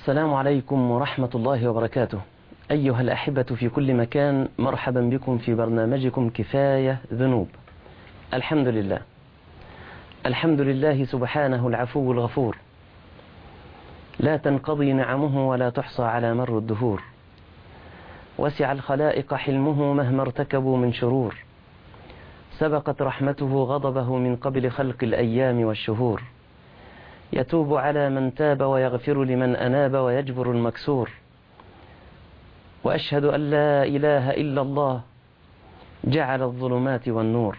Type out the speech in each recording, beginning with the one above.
السلام عليكم ورحمة الله وبركاته. أيها الأحبة في كل مكان، مرحبا بكم في برنامجكم كفاية ذنوب. الحمد لله، الحمد لله سبحانه العفو الغفور، لا تنقضي نعمه ولا تحصى على مر الدهور. وسع الخلائق حلمه مهما ارتكبوا من شرور، سبقت رحمته غضبه من قبل خلق الأيام والشهور. يتوب على من تاب ويغفر لمن أناب ويجبر المكسور. وأشهد أن لا إله إلا الله جعل الظلمات والنور،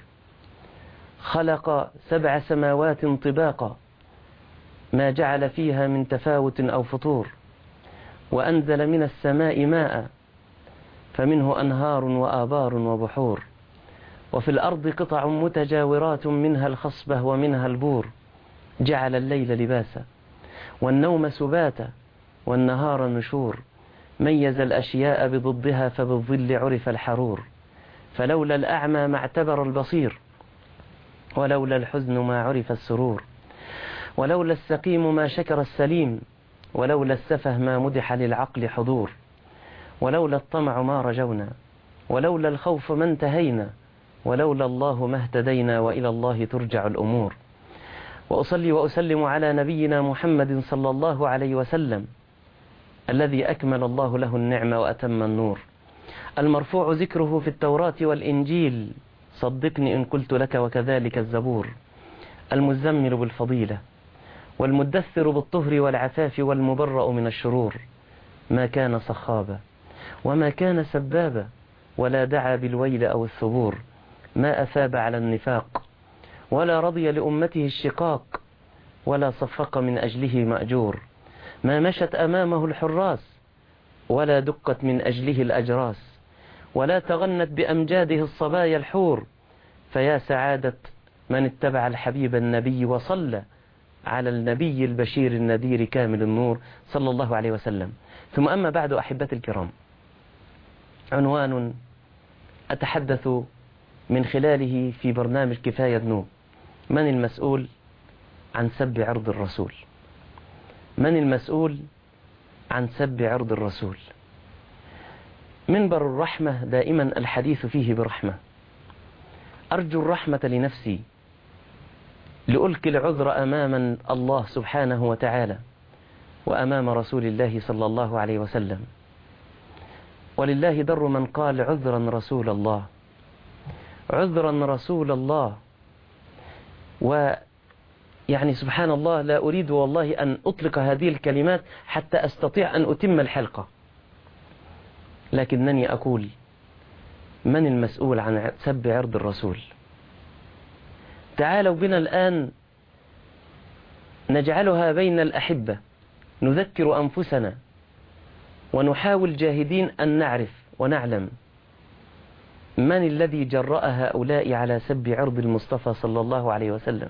خلق 7 سماوات طباقا ما جعل فيها من تفاوت أو فطور، وأنزل من السماء ماء فمنه أنهار وآبار وبحور. وفي الأرض قطع متجاورات منها الخصبة ومنها البور. جعل الليل لباسا والنوم سباتا والنهار نشور. ميز الأشياء بضدها فبالظل عرف الحرور. فلولا الأعمى ما اعتبر البصير، ولولا الحزن ما عرف السرور. ولولا السقيم ما شكر السليم، ولولا السفه ما مدح للعقل حضور. ولولا الطمع ما رجونا، ولولا الخوف ما انتهينا، ولولا الله ما اهتدينا، وإلى الله ترجع الأمور. وأصلي وأسلم على نبينا محمد صلى الله عليه وسلم، الذي أكمل الله له النعمة وأتم النور، المرفوع ذكره في التوراة والإنجيل، صدقني إن قلت لك وكذلك الزبور. المزمل بالفضيلة والمدثر بالطهر والعفاف والمبرأ من الشرور. ما كان صخابا وما كان سبابا، ولا دعا بالويل أو الثبور. ما أثاب على النفاق ولا رضي لأمته الشقاق، ولا صفق من أجله مأجور. ما مشت أمامه الحراس ولا دقت من أجله الأجراس، ولا تغنت بأمجاده الصبايا الحور. فيا سعادة من اتبع الحبيب النبي وصلى على النبي البشير النذير كامل النور صلى الله عليه وسلم. ثم أما بعد، أحبتي الكرام، عنوان أتحدث من خلاله في برنامج كفاية ذنوب: من المسؤول عن سب عرض الرسول؟ من المسؤول عن سب عرض الرسول؟ منبر الرحمة دائما الحديث فيه برحمة. أرجو الرحمة لنفسي لألقي العذر أمام الله سبحانه وتعالى وأمام رسول الله صلى الله عليه وسلم. ولله در من قال عذرا رسول الله، عذرا رسول الله. ويعني سبحان الله، لا أريد والله أن أطلق هذه الكلمات حتى أستطيع أن أتم الحلقة، لكنني أقول: من المسؤول عن سب عرض الرسول؟ تعالوا بنا الآن نجعلها بين الأحبة، نذكر أنفسنا ونحاول جاهدين أن نعرف ونعلم من الذي جرأ هؤلاء على سب عرض المصطفى صلى الله عليه وسلم.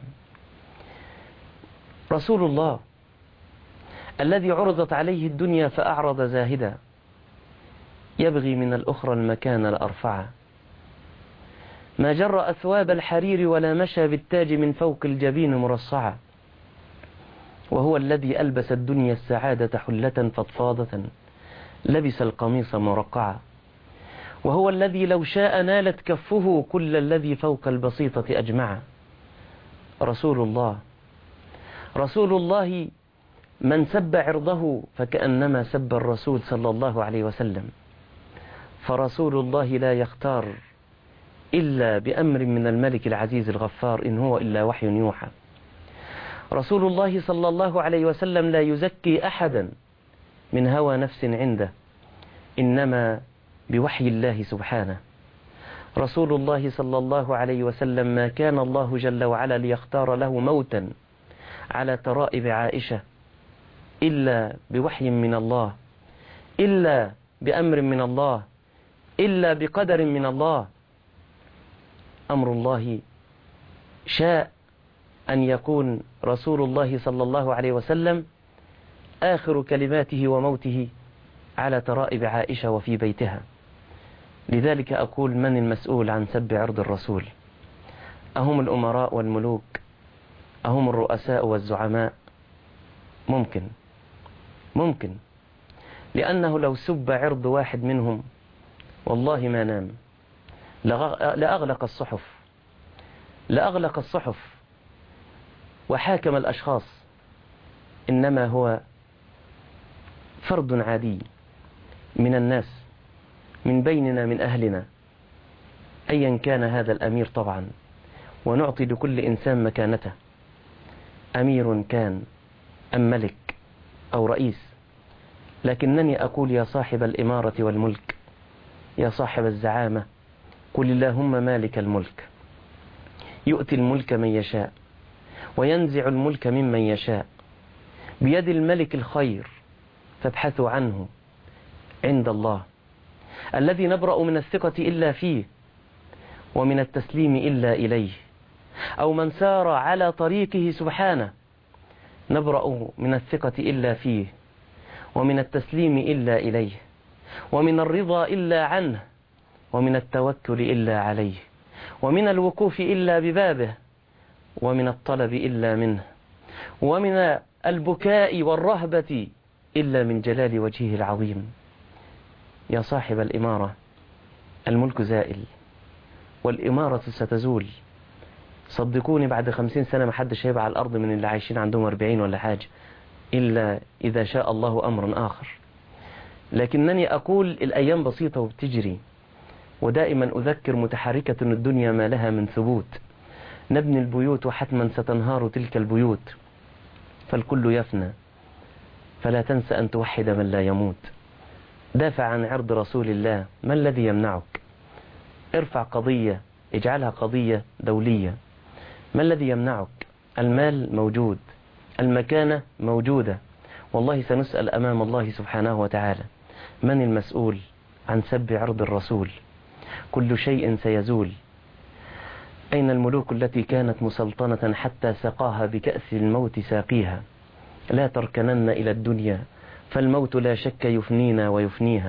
رسول الله الذي عرضت عليه الدنيا فأعرض زاهدا، يبغي من الأخرى المكان الأرفع. ما جر أثواب الحرير ولا مشى بالتاج من فوق الجبين مرصعا. وهو الذي ألبس الدنيا السعادة حلة فضفاضة، لبس القميص مرقعا. وهو الذي لو شاء نالت كفه كل الذي فوق البسيطة أجمعا. رسول الله، رسول الله من سب عرضه فكأنما سب الرسول صلى الله عليه وسلم. فرسول الله لا يختار إلا بأمر من الملك العزيز الغفار، إن هو إلا وحي يوحى. رسول الله صلى الله عليه وسلم لا يزكي أحدا من هوى نفس عنده، إنما بوحي الله سبحانه. رسول الله صلى الله عليه وسلم ما كان الله جل وعلا ليختار له موتا على ترائب عائشة إلا بوحي من الله، إلا بأمر من الله، إلا بقدر من الله. أمر الله شاء أن يكون رسول الله صلى الله عليه وسلم آخر كلماته وموته على ترائب عائشة وفي بيتها. لذلك أقول: من المسؤول عن سب عرض الرسول؟ أهم الأمراء والملوك؟ أهم الرؤساء والزعماء؟ ممكن. ممكن، لأنه لو سب عرض واحد منهم والله ما نام، لأغلق الصحف وحاكم الأشخاص. إنما هو فرد عادي من الناس، من بيننا، من أهلنا، أيا كان هذا الأمير طبعا، ونعطي لكل إنسان مكانته، أمير كان أم ملك أو رئيس. لكنني أقول يا صاحب الإمارة والملك، يا صاحب الزعامة، قل اللهم مالك الملك، يؤتي الملك من يشاء وينزع الملك ممن يشاء، بيد الملك الخير فابحثوا عنه عند الله، الذي نبرأ من الثقة إلا فيه ومن التسليم إلا إليه، أو من سار على طريقه سبحانه نبرأ من الثقة إلا فيه ومن التسليم إلا إليه، ومن الرضا إلا عنه، ومن التوكل إلا عليه، ومن الوقوف إلا ببابه، ومن الطلب إلا منه، ومن البكاء والرهبة إلا من جلال وجهه العظيم. يا صاحب الإمارة، الملك زائل والإمارة ستزول. صدقوني بعد 50 سنة ما حدش هيبقى على الأرض من اللي عايشين عندهم 40 ولا حاجة، إلا إذا شاء الله أمرا آخر. لكنني أقول الأيام بسيطة وبتجري، ودائما أذكر متحركة الدنيا ما لها من ثبوت. نبني البيوت وحتما ستنهار تلك البيوت، فالكل يفنى، فلا تنسى أن توحد من لا يموت. دافع عن عرض رسول الله، ما الذي يمنعك؟ ارفع قضية، اجعلها قضية دولية، ما الذي يمنعك؟ المال موجود، المكانة موجودة، والله سنسأل أمام الله سبحانه وتعالى من المسؤول عن سب عرض الرسول؟ كل شيء سيزول. أين الملوك التي كانت مسلطنة حتى سقاها بكأس الموت ساقيها؟ لا تركنن إلى الدنيا فالموت لا شك يفنينا ويفنيها.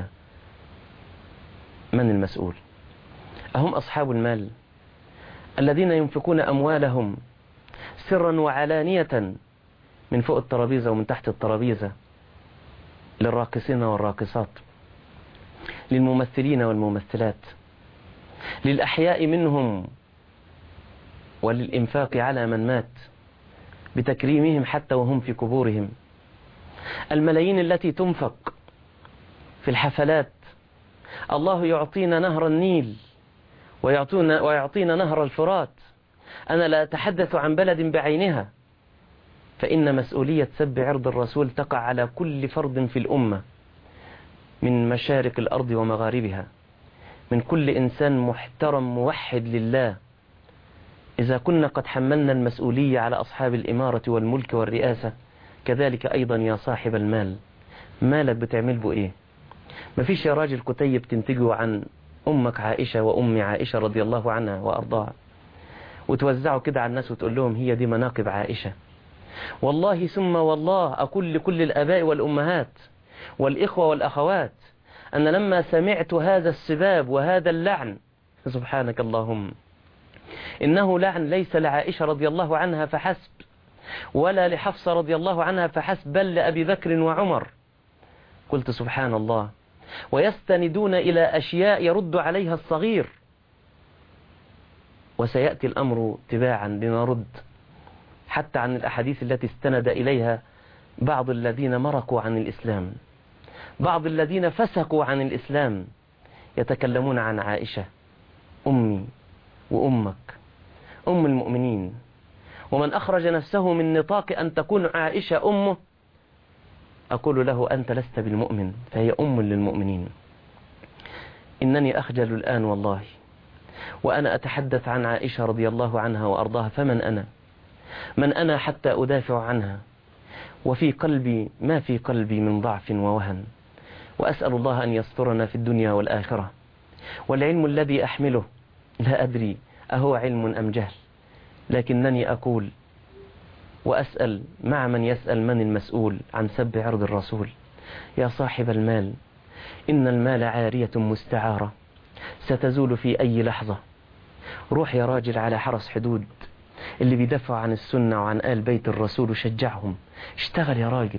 من المسؤول؟ أهم أصحاب المال الذين ينفقون أموالهم سرا وعلانية، من فوق الترابيزة ومن تحت الترابيزة، للراقصين والراقصات، للممثلين والممثلات، للأحياء منهم وللإنفاق على من مات، بتكريمهم حتى وهم في قبورهم. الملايين التي تنفق في الحفلات، الله يعطينا نهر النيل ويعطينا نهر الفرات. أنا لا أتحدث عن بلد بعينها، فإن مسؤولية سب عرض الرسول تقع على كل فرد في الأمة، من مشارق الأرض ومغاربها، من كل إنسان محترم موحد لله. إذا كنا قد حملنا المسؤولية على أصحاب الإمارة والملك والرئاسة، كذلك أيضا يا صاحب المال، مالك بتعمل به إيه؟ مفيش يا راجل كتيب تنتجه عن أمك عائشة وأم عائشة رضي الله عنها وأرضاها وتوزعه كده على الناس وتقول لهم هي دي مناقب عائشة. والله ثم والله أقول لكل الآباء والأمهات والإخوة والأخوات أن لما سمعت هذا السباب وهذا اللعن، سبحانك اللهم، إنه لعن ليس لعائشة رضي الله عنها فحسب، ولا لحفصة رضي الله عنها فحسب، بل لأبي بكر وعمر. قلت سبحان الله، ويستندون إلى أشياء يرد عليها الصغير، وسيأتي الأمر تباعا لنرد حتى عن الأحاديث التي استند إليها بعض الذين مرقوا عن الإسلام، بعض الذين فسقوا عن الإسلام، يتكلمون عن عائشة أمي وأمك، أم المؤمنين. ومن أخرج نفسه من نطاق أن تكون عائشة أمه، أقول له أنت لست بالمؤمن، فهي أم للمؤمنين. إنني أخجل الآن والله وأنا أتحدث عن عائشة رضي الله عنها وأرضاها، فمن أنا؟ من أنا حتى أدافع عنها؟ وفي قلبي ما في قلبي من ضعف ووهن، وأسأل الله أن يسترنا في الدنيا والآخرة. والعلم الذي أحمله لا أدري أهو علم أم جهل، لكنني أقول وأسأل مع من يسأل من المسؤول عن سب عرض الرسول. يا صاحب المال، إن المال عارية مستعارة ستزول في أي لحظة. روح يا راجل على حرس حدود اللي بيدافع عن السنة وعن آل بيت الرسول وشجعهم، اشتغل يا راجل،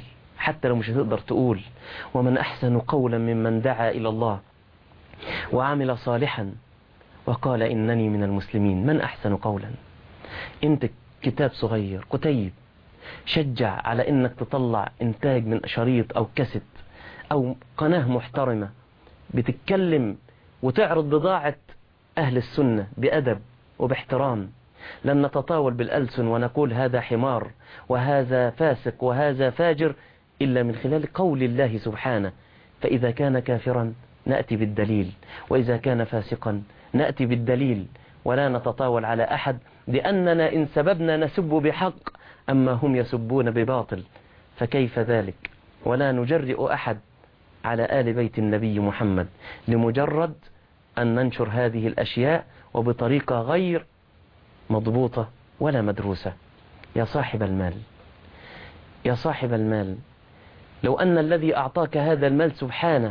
حتى لو مش هتقدر تقول. ومن أحسن قولا ممن دعا إلى الله وعمل صالحا وقال إنني من المسلمين. من أحسن قولا؟ أنت كتاب صغير كتيب شجع على إنك تطلع إنتاج من شريط أو كاسيت أو قناة محترمة بتتكلم وتعرض بضاعة أهل السنة بأدب وباحترام. لن نتطاول بالألسن ونقول هذا حمار وهذا فاسق وهذا فاجر إلا من خلال قول الله سبحانه. فإذا كان كافرا نأتي بالدليل، وإذا كان فاسقا نأتي بالدليل، ولا نتطاول على أحد، لأننا إن سببنا نسب بحق أما هم يسبون بباطل، فكيف ذلك؟ ولا نجرئ أحد على آل بيت النبي محمد لمجرد أن ننشر هذه الأشياء وبطريقة غير مضبوطة ولا مدروسة. يا صاحب المال، يا صاحب المال، لو أن الذي أعطاك هذا المال سبحانه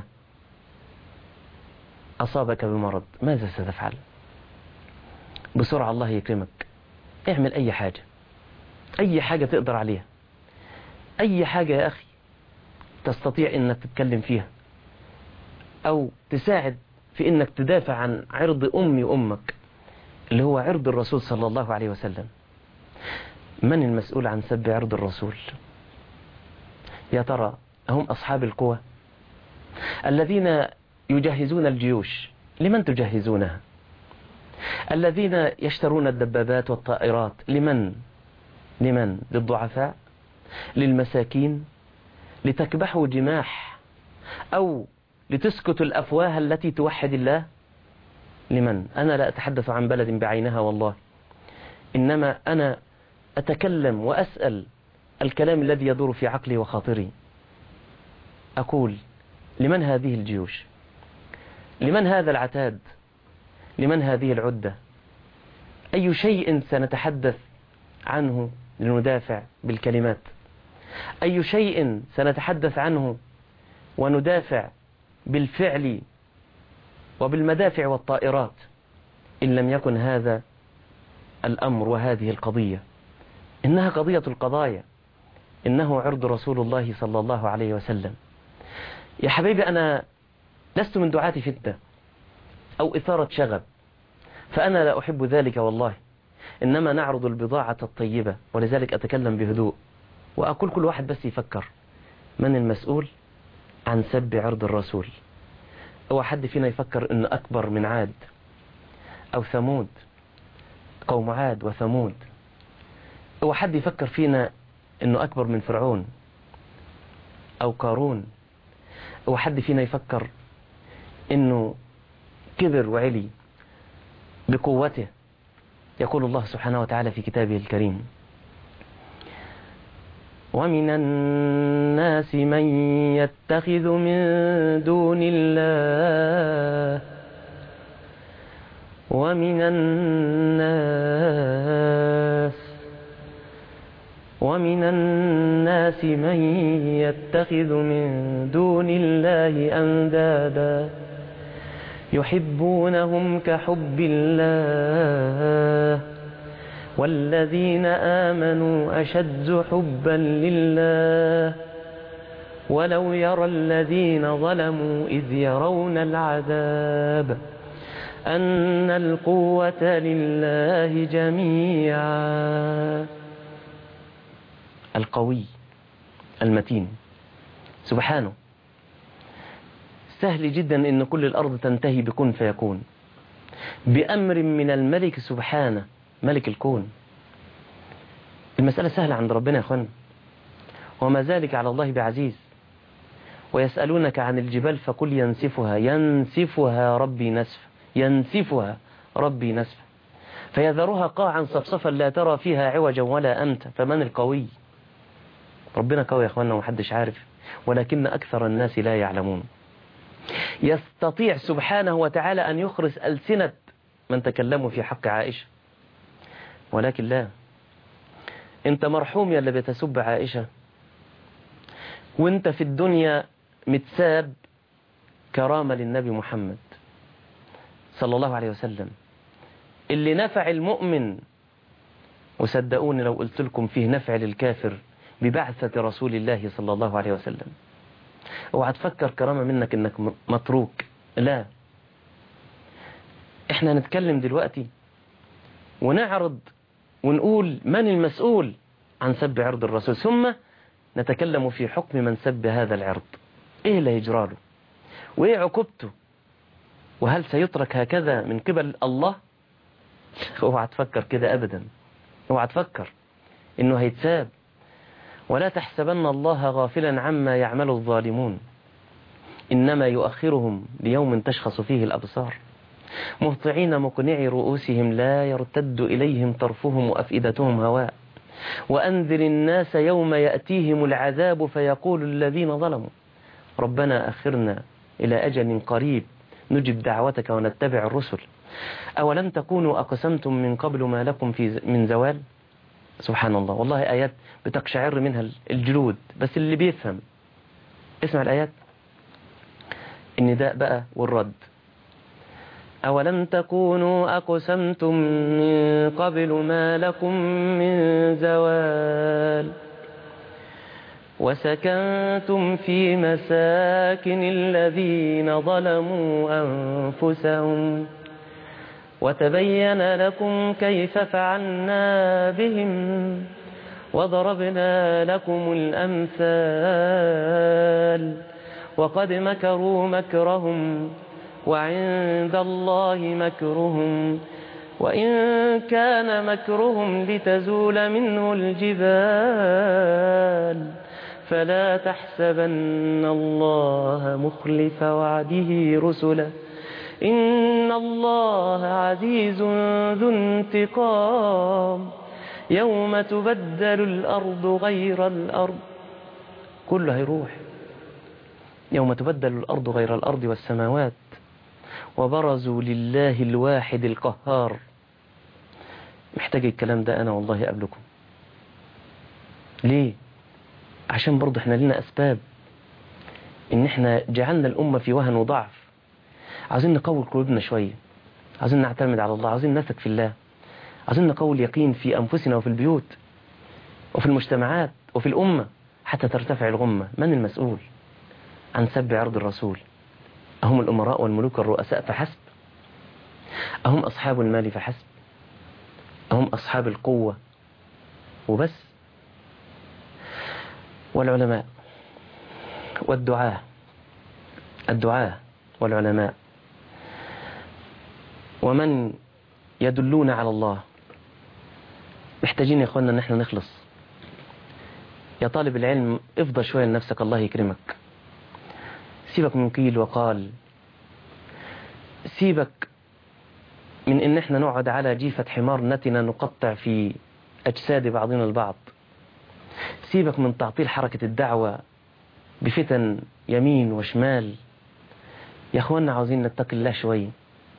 أصابك بمرض ماذا ستفعل؟ بسرعة الله يكرمك اعمل أي حاجة، أي حاجة تقدر عليها، أي حاجة يا أخي تستطيع إنك تتكلم فيها أو تساعد في إنك تدافع عن عرض أمي وأمك اللي هو عرض الرسول صلى الله عليه وسلم. من المسؤول عن سب عرض الرسول؟ يا ترى هم أصحاب القوى الذين يجهزون الجيوش؟ لمن تجهزونها؟ الذين يشترون الدبابات والطائرات لمن؟ للضعفاء؟ للمساكين؟ لتكبحوا جماح أو لتسكتوا الأفواه التي توحد الله؟ لمن؟ أنا لا أتحدث عن بلد بعينها والله، إنما أنا أتكلم وأسأل الكلام الذي يدور في عقلي وخاطري. أقول لمن هذه الجيوش؟ لمن هذا العتاد؟ لمن هذه العدة؟ أي شيء سنتحدث عنه لندافع بالكلمات؟ أي شيء سنتحدث عنه وندافع بالفعل وبالمدافع والطائرات إن لم يكن هذا الأمر وهذه القضية؟ إنها قضية القضايا، إنه عرض رسول الله صلى الله عليه وسلم. يا حبيبي أنا لست من دعاة فتنة أو إثارة شغب، فأنا لا أحب ذلك والله، إنما نعرض البضاعة الطيبة، ولذلك أتكلم بهدوء وأقول كل واحد بس يفكر من المسؤول عن سب عرض الرسول. هو حد فينا يفكر إنه أكبر من عاد أو ثمود، قوم عاد وثمود؟ هو حد يفكر فينا إنه أكبر من فرعون أو قارون؟ هو حد فينا يفكر إنه كبر وعلي بقوته؟ يقول الله سبحانه وتعالى في كتابه الكريم: ومن الناس من يتخذ من دون الله ومن الناس من يتخذ من دون الله أندادا يحبونهم كحب الله والذين آمنوا أشد حبا لله ولو يرى الذين ظلموا إذ يرون العذاب أن القوة لله جميعا. القوي المتين سبحانه. سهل جدا إن كل الأرض تنتهي بكن فيكون بأمر من الملك سبحانه ملك الكون. المسألة سهلة عند ربنا يا أخوان، وما ذلك على الله بعزيز. ويسألونك عن الجبال فقل ينسفها ربي نسفا، ينسفها ربي نسفا فيذرها قاعا صفصفا لا ترى فيها عوجا ولا أمتا. فمن القوي؟ ربنا قوي يا أخواننا ومحدش عارف، ولكن أكثر الناس لا يعلمون. يستطيع سبحانه وتعالى أن يخرس ألسنة من تكلموا في حق عائشة، ولكن لا. انت مرحوم يا اللي بتسب عائشة وانت في الدنيا متساب كرامة للنبي محمد صلى الله عليه وسلم اللي نفع المؤمن، وصدقوني لو قلت لكم فيه نفع للكافر ببعثة رسول الله صلى الله عليه وسلم. اوعى تفكر كرامة منك انك متروك، لا. احنا نتكلم دلوقتي ونعرض ونقول من المسؤول عن سب عرض الرسول، ثم نتكلم في حكم من سب هذا العرض. ايه اللي يجراله وايه عقوبته، وهل سيترك هكذا من قبل الله؟ اوعى تفكر كده ابدا، اوعى تفكر انه هيتساب. ولا تحسبن الله غافلا عما يعمل الظالمون، إنما يؤخرهم ليوم تشخص فيه الأبصار مهطعين مقنعي رؤوسهم لا يرتد إليهم طرفهم وأفئدتهم هواء وأنذر الناس يوم يأتيهم العذاب فيقول الذين ظلموا ربنا أخرنا إلى أجل قريب نجب دعوتك ونتبع الرسل أولم تكونوا أقسمتم من قبل ما لكم من زوال. سبحان الله، والله آيات بتقشعر منها الجلود، بس اللي بيفهم اسمع الآيات. النداء بقى والرد. أولم تكونوا أقسمتم من قبل ما لكم من زوال وسكنتم في مساكن الذين ظلموا أنفسهم وتبين لكم كيف فعلنا بهم وضربنا لكم الأمثال وقد مكروا مكرهم وعند الله مكرهم وإن كان مكرهم لتزول منه الجبال فلا تحسبن الله مخلف وعده رسله إن الله عزيز ذو انتقام يوم تبدل الأرض غير الأرض. كله هيروح يوم تبدل الأرض غير الأرض والسماوات وبرزوا لله الواحد القهار. محتاج الكلام ده أنا والله قبلكم. ليه؟ عشان برضو احنا لنا أسباب إن احنا جعلنا الأمة في وهن وضعف. عايزين نقوي قلوبنا شوية، عايزين نعتمد على الله، عايزين نثق في الله، عايزين نقوي اليقين في أنفسنا وفي البيوت وفي المجتمعات وفي الأمة حتى ترتفع الغمة. من المسؤول عن سب عرض الرسول؟ أهم الأمراء والملوك والرؤساء فحسب؟ أهم أصحاب المال فحسب؟ أهم أصحاب القوة وبس؟ والعلماء والدعاة، الدعاة والعلماء ومن يدلون على الله محتاجين يا اخوانا ان احنا نخلص. يا طالب العلم افضل شوية لنفسك الله يكرمك، سيبك من قيل وقال، سيبك من ان احنا نقعد على جيفة حمار نتنا نقطع في اجساد بعضنا البعض، سيبك من تعطيل حركة الدعوة بفتن يمين وشمال. يا اخوانا عاوزين نتقي الله شوية.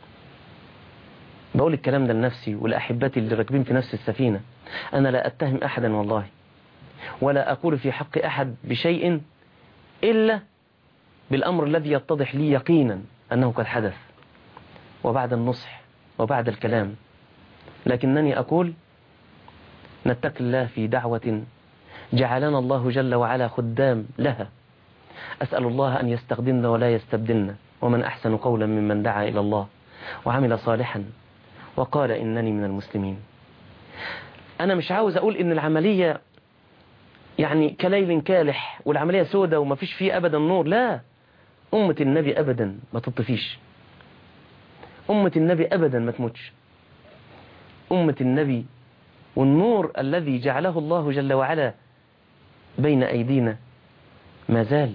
بقول الكلام ده لنفسي ولأحبتي اللي راكبين في نفس السفينة. أنا لا أتهم أحدا والله، ولا أقول في حق أحد بشيء إلا بالأمر الذي يتضح لي يقينا أنه قد حدث، وبعد النصح وبعد الكلام. لكنني أقول نتقي الله في دعوة جعلنا الله جل وعلا خدام لها. أسأل الله أن يستخدمنا ولا يستبدلنا، ومن أحسن قولا ممن دعا إلى الله وعمل صالحا وقال إنني من المسلمين. أنا مش عاوز أقول إن العملية يعني كليل كالح والعملية سودة وما فيش فيه أبدا نور، لا. أمة النبي أبدا ما تطفيش، أمة النبي أبدا ما تموتش. أمة النبي والنور الذي جعله الله جل وعلا بين أيدينا ما زال.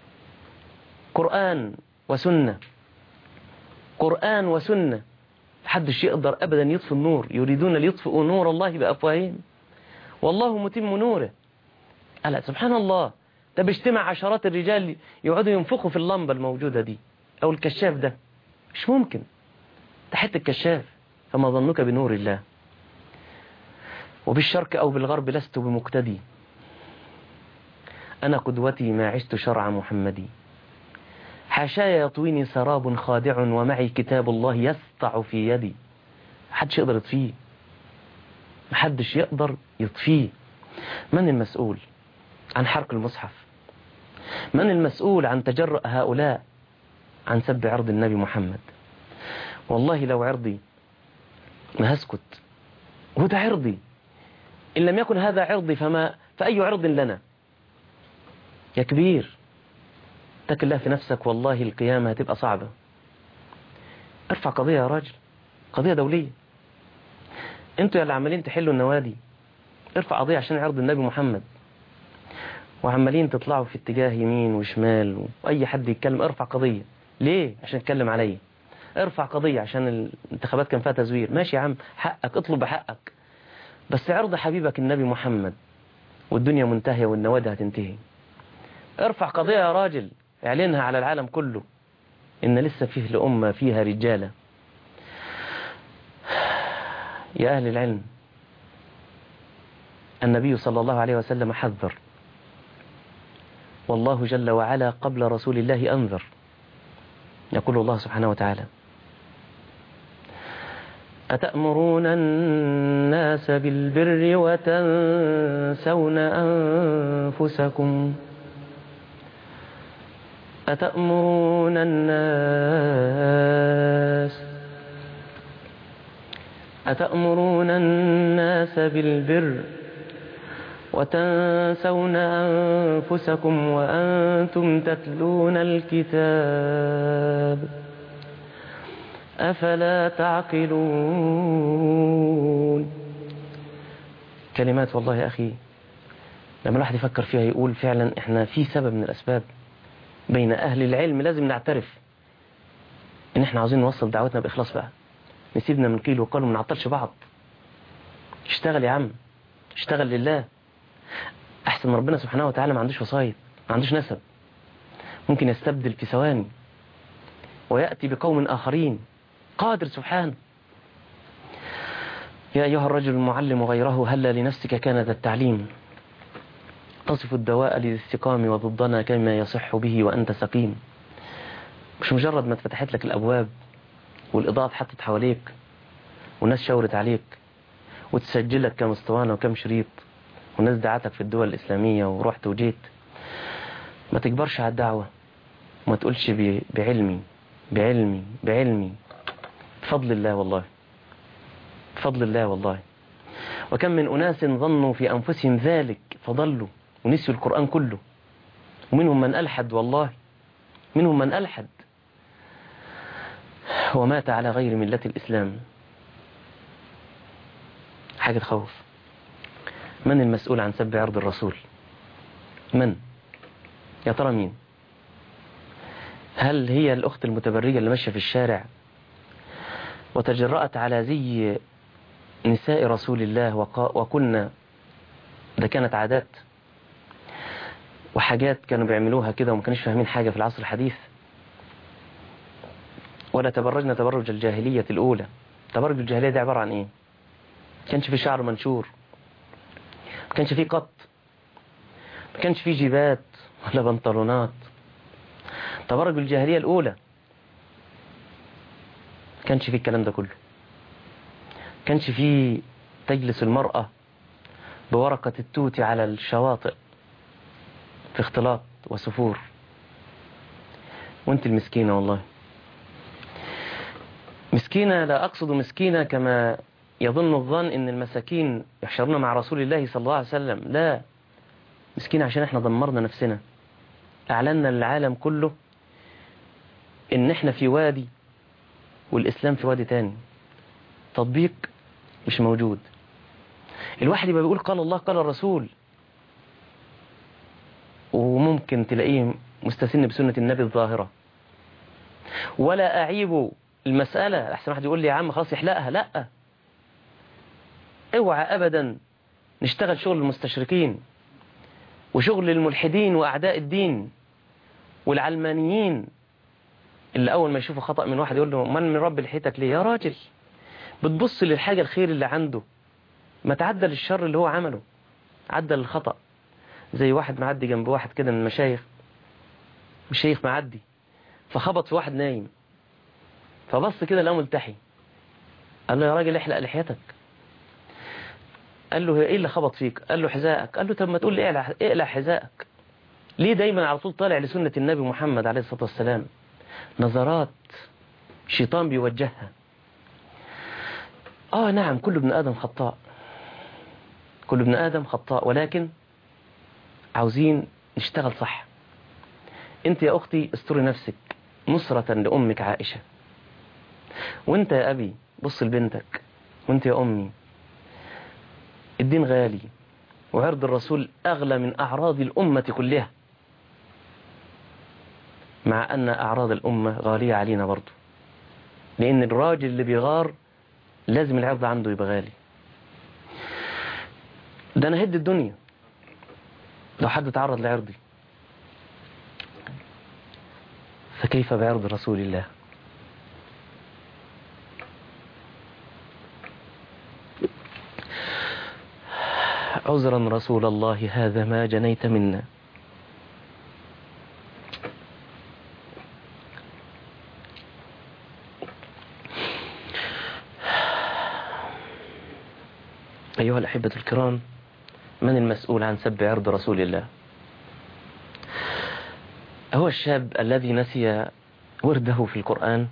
قرآن وسنة، قرآن وسنة. محدش يقدر أبدا يطفي النور. يريدون ليطفئوا نور الله بأفواههم والله متم نوره. ألا سبحان الله، ده بيجتمع عشرات الرجال يقعدوا ينفخوا في اللمبة الموجودة دي أو الكشاف ده، مش ممكن. تحت الكشاف، فما ظنك بنور الله. وبالشرق أو بالغرب لست بمقتدي، أنا قدوتي ما عشت شرع محمدي. حاشاي يطويني سراب خادع ومعي كتاب الله يسطع في يدي. محدش يقدر يطفيه، محدش يقدر يطفيه. من المسؤول؟ عن حرق المصحف؟ من المسؤول عن تجرؤ هؤلاء عن سب عرض النبي محمد؟ والله لو عرضي ما هسكت، وده عرضي. إن لم يكن هذا عرضي فأي عرض لنا؟ يا كبير اتق الله في نفسك، والله القيامة هتبقى صعبة. ارفع قضية يا راجل، قضية دولية. انتوا يا اللي عمالين تحلوا النوادي، ارفع قضية عشان عرض النبي محمد. وعمالين تطلعوا في اتجاه يمين وشمال، وأي حد يتكلم ارفع قضية. ليه؟ عشان يتكلم عليا. ارفع قضية عشان الانتخابات كان فيها تزوير. ماشي يا عم، حقك، اطلب بحقك، بس عرض حبيبك النبي محمد والدنيا منتهية والنوادي هتنتهي. ارفع قضية يا راجل، اعلنها على العالم كله إن لسه فيه لأمة فيها رجالة. يا أهل العلم، النبي صلى الله عليه وسلم حذر، والله جل وعلا قبل رسول الله أنذر. يقول الله سبحانه وتعالى: أتأمرون الناس بالبر وتنسون أنفسكم أتأمرون الناس بالبر وتنسون أنفسكم وأنتم تتلون الكتاب أفلا تعقلون. كلمات والله يا أخي لما الواحد يفكر فيها يقول فعلا احنا في سبب من الأسباب. بين أهل العلم لازم نعترف إن احنا عاوزين نوصل دعوتنا بإخلاص بقى. نسيبنا من قيل وقال وما نعطلش بعض. اشتغل يا عم، اشتغل لله. أحسن ربنا سبحانه وتعالى ما عندوش وسايط، ما عندوش نسب، ممكن يستبدل في ثواني ويأتي بقوم آخرين، قادر سبحانه. يا أيها الرجل المعلم غيره هلا لنفسك كان ذا التعليم تصف الدواء للاستقام وضدنا كما يصح به وأنت سقيم. مش مجرد ما اتفتحت لك الأبواب والإضاءة اتحطت حواليك والناس شاورت عليك وتسجلك كم اسطوانة وكم شريط والناس دعتك في الدول الإسلامية ورحت وجيت، ما تكبرش على الدعوة وما تقولش بعلمي بفضل الله والله، بفضل الله والله. وكم من أناس ظنوا في أنفسهم ذلك فضلوا ونسيوا القرآن كله، ومنهم من ألحد، والله منهم من ألحد ومات على غير ملة الإسلام. حاجة تخوف. من المسؤول عن سب عرض الرسول؟ من؟ يا ترى مين؟ هل هي الأخت المتبرجة اللي ماشية في الشارع وتجرأت على زي نساء رسول الله وقلنا ده كانت عادات وحاجات كانوا بيعملوها كده وما كانوش فاهمين حاجة في العصر الحديث؟ ولا تبرجنا تبرج الجاهلية الأولى؟ تبرج الجاهلية ده عبارة عن إيه؟ ما كانش في شعر منشور، ما كانش في قط، ما كانش في جيبات ولا بنطلونات. تبرج الجاهلية الأولى ما كانش في الكلام ده كله. ما كانش في تجلس المرأة بورقة التوت على الشواطئ في اختلاط وسفور. وانت المسكينة، والله مسكينة. لا أقصد مسكينة كما يظن الظن إن المساكين يحشرون مع رسول الله صلى الله عليه وسلم، لا، مسكينة عشان احنا دمرنا نفسنا، أعلنا للعالم كله إن احنا في وادي والإسلام في وادي تاني. تطبيق مش موجود. الواحد يبقى بيقول قال الله قال الرسول، وممكن تلاقيه مستسن بسنة النبي الظاهرة. ولا أعيب المسألة أحسن واحد يقول لي يا عم خلاص يحلقها، لا، اوعى أبدا نشتغل شغل المستشركين وشغل الملحدين وأعداء الدين والعلمانيين اللي أول ما يشوفوا خطأ من واحد يقول له من رب لحيتك ليه؟ يا راجل بتبص للحاجة الخير اللي عنده، ما تعدل الشر اللي هو عمله، عدل الخطأ. زي واحد معدي جنب واحد كده من المشايخ، مشايخ معدي فخبط في واحد نايم، فبص كده لقاه ملتحي، قال له يا راجل احلق لحيتك. قال له ايه اللي خبط فيك؟ قال له حذائك. قال له طب ما تقول لي اقلع حذائك. ليه دايما على طول طالع لسنة النبي محمد عليه الصلاة والسلام؟ نظرات شيطان بيوجهها. نعم، كل ابن آدم خطاء، كل ابن آدم خطاء، ولكن عاوزين نشتغل صح. انت يا أختي استري نفسك نصرة لأمك عائشة، وانت يا أبي بص لبنتك، وانت يا أمي الدين غالي، وعرض الرسول أغلى من أعراض الأمة كلها، مع أن أعراض الأمة غالية علينا برضو، لأن الراجل اللي بيغار لازم العرض عنده يبقى غالي. ده أنا هد الدنيا لو حد تعرض لعرضي، فكيف بعرض رسول الله؟ عذرا رسول الله هذا ما جنيت منا. أيها الأحبة الكرام، من المسؤول عن سب عرض رسول الله؟ هو الشاب الذي نسي ورده في القرآن،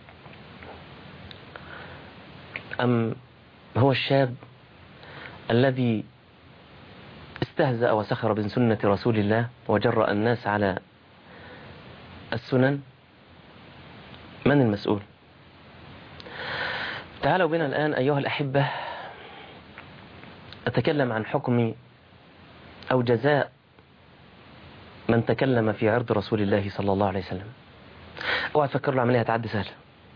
أم هو الشاب الذي استهزأ وسخر من سنة رسول الله وجرأ الناس على السنن؟ من المسؤول؟ تعالوا بنا الآن أيها الأحبة أتكلم عن حكم أو جزاء من تكلم في عرض رسول الله صلى الله عليه وسلم. اوعى تفكر له عملية هتعدي سهلة.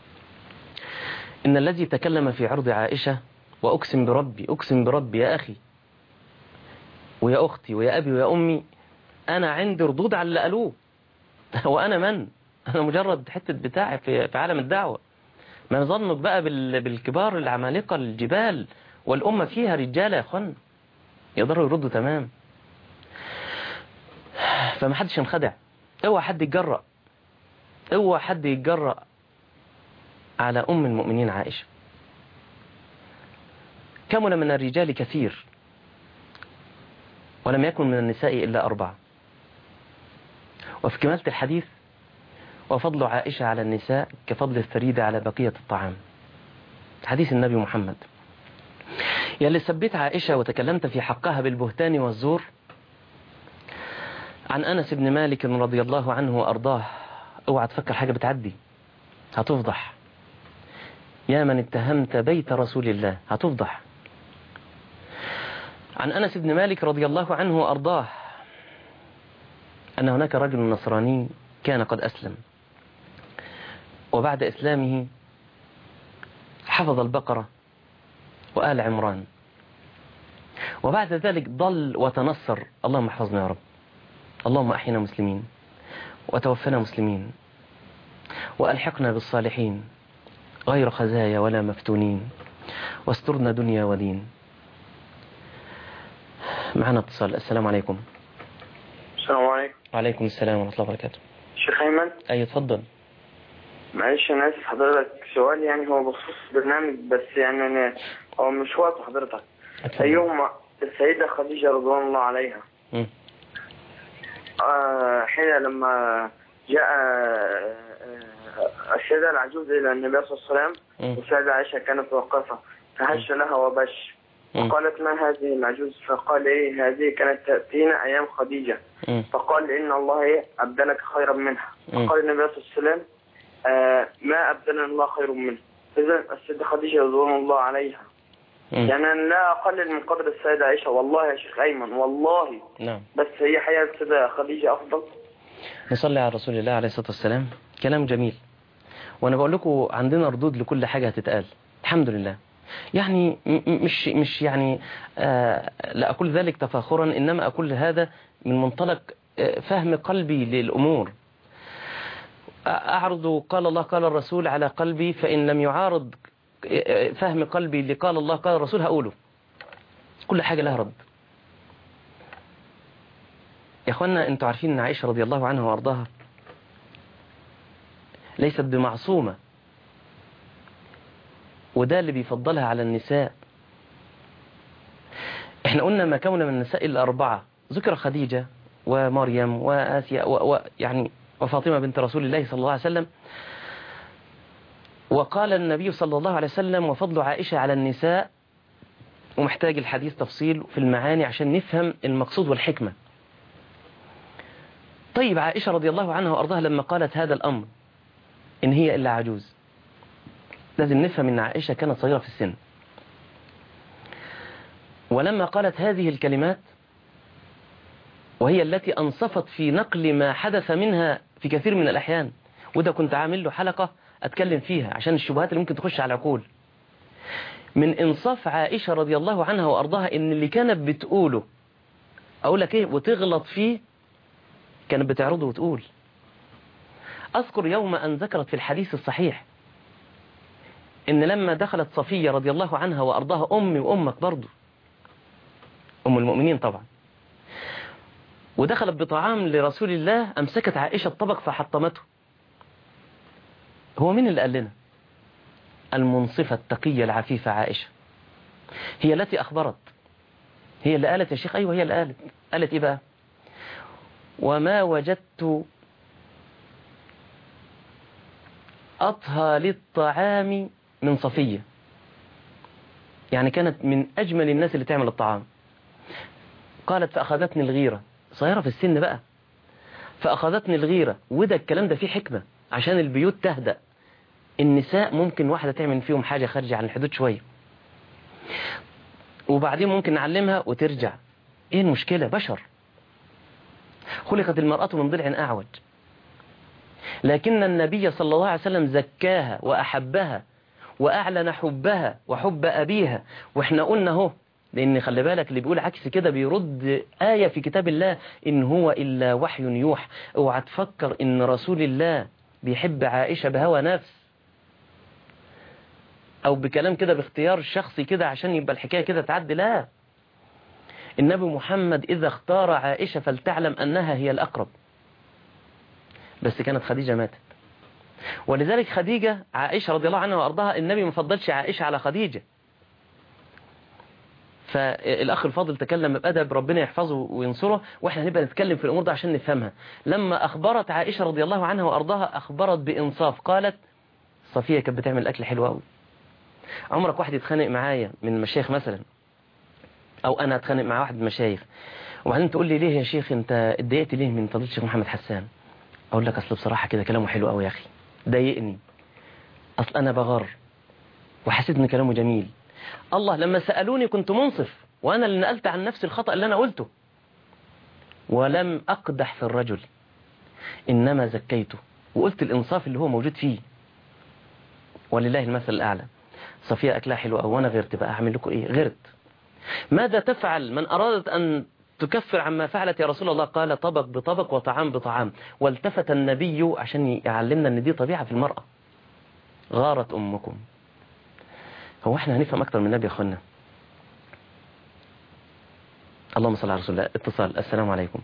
إن الذي تكلم في عرض عائشة، وأقسم بربي، أقسم بربي يا أخي ويا أختي ويا أبي ويا أمي، أنا عندي ردود على اللي قالوه. وأنا من؟ أنا مجرد حتة بتاعي في عالم الدعوة. ما نظنك بقى بالكبار العمالقة الجبال، والأمة فيها رجالة يا أخوان يقدروا يردوا تمام. فما حدش ينخدع، اوعى حد يتجرأ، اوعى حد يتجرأ على أم المؤمنين عائشة. كمل من الرجال كثير، ولم يكن من النساء إلا 4. وفي كمالة الحديث: وفضل عائشة على النساء كفضل الثريد على بقية الطعام. حديث النبي محمد. يا اللي سبيت عائشة وتكلمت في حقها بالبهتان والزور، عن أنس بن مالك رضي الله عنه وأرضاه، اوعى تفكر حاجة بتعدي، هتفضح. يا من اتهمت بيت رسول الله هتفضح. عن أنس بن مالك رضي الله عنه وأرضاه أن هناك رجل نصراني كان قد أسلم، وبعد إسلامه حفظ البقرة وآل عمران، وبعد ذلك ضل وتنصر. اللهم احفظنا يا رب، اللهم أحينا مسلمين وتوفنا مسلمين وألحقنا بالصالحين غير خزايا ولا مفتونين، واسترنا دنيا ودين. معنا اتصال. السلام عليكم. السلام عليكم. وعليكم السلام ورحمة الله وبركاته. شيخ أيمن. أي اتفضل. معلش أنا آسف حضرتك، سؤال يعني هو بخصوص برنامج، بس يعني هو مش وقت حضرتك. أيهما السيدة خديجة رضوان الله عليها حين لما جاء السيدة العجوز إلى النبي صلى الله عليه وسلم، والسيدة عائشة كانت واقفة فهش لها وبش، وقالت ما هذه العجوز؟ فقال إيه هذه كانت تأتينا أيام خديجة. فقال إن الله أبدلك خيرا منها. فقال النبي صلى الله عليه وسلم ما أبدلنا الله خير منه. إذن السيدة خديجة رضوان الله عليها يعني أنا لا أقلل من قدر السيدة عائشة والله يا شيخ أيمن والله. نعم. بس هي حياة السيدة خديجة أفضل. نصلي على رسول الله عليه الصلاة والسلام. كلام جميل، وأنا بقول لكم عندنا ردود لكل حاجة هتتقال الحمد لله. يعني مش يعني لا أقول ذلك تفاخرا، إنما أقول هذا من منطلق فهم قلبي للأمور. أعرض قال الله قال الرسول على قلبي، فإن لم يعارض فهم قلبي اللي قال الله قال الرسول هقوله. كل حاجة لها رد. يا أخوانا أنتوا عارفين أن عائشة رضي الله عنها وأرضاها ليست بمعصومة، وده اللي بيفضلها على النساء. احنا قلنا ما كون من النساء الأربعة، ذكر خديجة ومريم وآسيا يعني وفاطمة بنت رسول الله صلى الله عليه وسلم. وقال النبي صلى الله عليه وسلم وفضل عائشة على النساء، ومحتاج الحديث تفصيل في المعاني عشان نفهم المقصود والحكمة. طيب عائشة رضي الله عنها وأرضاها لما قالت هذا الأمر إن هي إلا عجوز، لازم نفهم إن عائشة كانت صغيرة في السن، ولما قالت هذه الكلمات وهي التي أنصفت في نقل ما حدث منها في كثير من الأحيان، وده كنت عامل له حلقة أتكلم فيها عشان الشبهات اللي ممكن تخش على العقول. من إنصاف عائشة رضي الله عنها وأرضاها إن اللي كانت بتقوله أقول لك إيه وتغلط فيه كانت بتعرضه وتقول. أذكر يوم أن ذكرت في الحديث الصحيح إن لما دخلت صفية رضي الله عنها وأرضاها، أمي وأمك برضو، أم المؤمنين طبعا، ودخلت بطعام لرسول الله، أمسكت عائشة الطبق فحطمته. هو مين اللي قال لنا؟ المنصفة التقية العفيفة عائشة، هي التي أخبرت، هي اللي قالت يا شيخ. أيوة هي اللي قالت إيه بقى؟ وما وجدت أطهى للطعام من صفية، يعني كانت من أجمل الناس اللي تعمل الطعام. قالت فأخذتني الغيرة، صغيرة في السن بقى، فأخذتني الغيرة. وده الكلام ده فيه حكمة عشان البيوت تهدأ. النساء ممكن واحدة تعمل فيهم حاجة خارجة عن الحدود شوية، وبعدين ممكن نعلمها وترجع. ايه المشكلة؟ بشر، خلقت المرأة من ضلع أعوج، لكن النبي صلى الله عليه وسلم زكاها وأحبها وأعلن حبها وحب أبيها. وإحنا قلنا اهو، لأن خلي بالك اللي بيقول عكس كده بيرد آية في كتاب الله، إن هو إلا وحي يوحى. اوعى تفكر إن رسول الله بيحب عائشة بهوى نفس أو بكلام كده باختيار شخصي كده عشان يبقى الحكاية كده تعدي. لا، النبي محمد إذا اختار عائشة فلتعلم أنها هي الأقرب. بس كانت خديجة ماتت، ولذلك خديجة عائشة رضي الله عنها وأرضاها النبي ما فضلش عائشة على خديجة. فالأخ الفاضل تكلم بأدب، ربنا يحفظه وينصره، وإحنا هنبقى نتكلم في الأمور ده عشان نفهمها. لما أخبرت عائشة رضي الله عنها وأرضاها أخبرت بإنصاف، قالت صفية كانت بتعمل أكل حلو قوي. عمرك واحد يتخانق معايا من المشايخ مثلا، أو أنا أتخانق مع واحد من المشايخ، وبعدين تقول لي ليه يا شيخ أنت اتضايقت ليه من فضيلة الشيخ محمد حسان؟ أقول لك أصل بصراحة كده كلامه حلو قوي يا أخي، ضايقني، أصل أنا بغار وحسيت إن كلامه جميل. الله لما سألوني كنت منصف، وأنا اللي نقلت عن نفس الخطأ اللي أنا قلته، ولم أقدح في الرجل، إنما زكيته وقلت الإنصاف اللي هو موجود فيه، ولله المثل الأعلى. صفية أكلها حلو أو أنا غيرت، بقى أعمل لكم إيه؟ غيرت. ماذا تفعل من أرادت أن تكفر عما فعلت يا رسول الله؟ قال طبق بطبق وطعام بطعام. والتفت النبي عشان يعلمنا أن دي طبيعة في المرأة. غارت أمكم. هو احنا هنفهم أكتر من النبي يا أخوانا؟ اللهم صل على رسول الله. اتصال. السلام عليكم.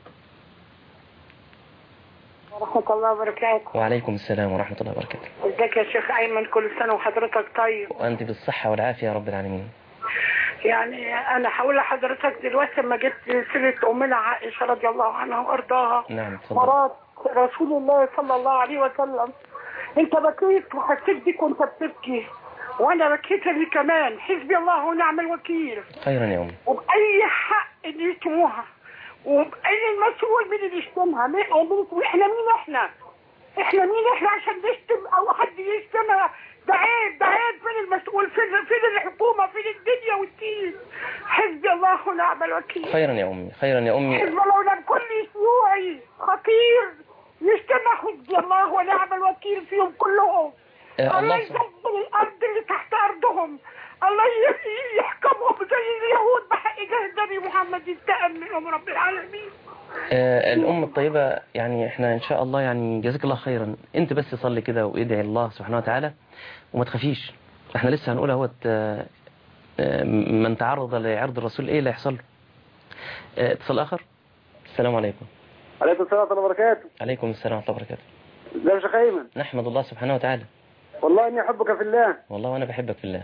ورحمة الله وبركاته. وعليكم السلام ورحمة الله وبركاته. ازيك يا شيخ أيمن؟ كل سنة وحضرتك طيب. وأنت بالصحة والعافية يا رب العالمين. يعني أنا هقول لحضرتك دلوقتي لما جبت سيرة أمنا عائشة رضي الله عنها وأرضاها، نعم اتفضل. مرات رسول الله صلى الله عليه وسلم، أنت بكيت وحسيت بيك وأنت بتبكي، وأنا بكيت اللي كمان. حسبي الله ونعم الوكيل. خيرا يا أمي. وبأي حق اللي يشتموها، وبأي المسؤول من اللي يشتمها. وإحنا مين إحنا؟ إحنا مين إحنا عشان نشتم أو حد يشتمها؟ ده عيب، ده عيب. فين المسؤول؟ فين الحكومة؟ فين الدنيا والدين؟ حسبي الله ونعم الوكيل. خيرا يا أمي، خيرا يا أمي. حسبي الله ونعم. كل شيوعي خطير يشتمها، حسبي الله ونعم الوكيل فيهم كلهم. الله يزبل الأرض اللي تحت أرضهم، الله يحكمهم زي اليهود بحق النبي محمد، ينتقم منهم رب العالمين. الأم الطيبة يعني احنا إن شاء الله يعني جزاك الله خيرا. أنت بس صلي كده وادعي الله سبحانه وتعالى وما تخافيش. احنا لسه هنقول اهوت من تعرض لعرض الرسول ايه اللي هيحصل له. اتصال آخر. السلام عليكم. عليكم السلام ورحمة الله وبركاته. عليكم السلام ورحمة الله وبركاته. ازيك يا شيخ أيمن؟ نحمد الله سبحانه وتعالى. والله إني أحبك في الله. والله وأنا بحبك في الله.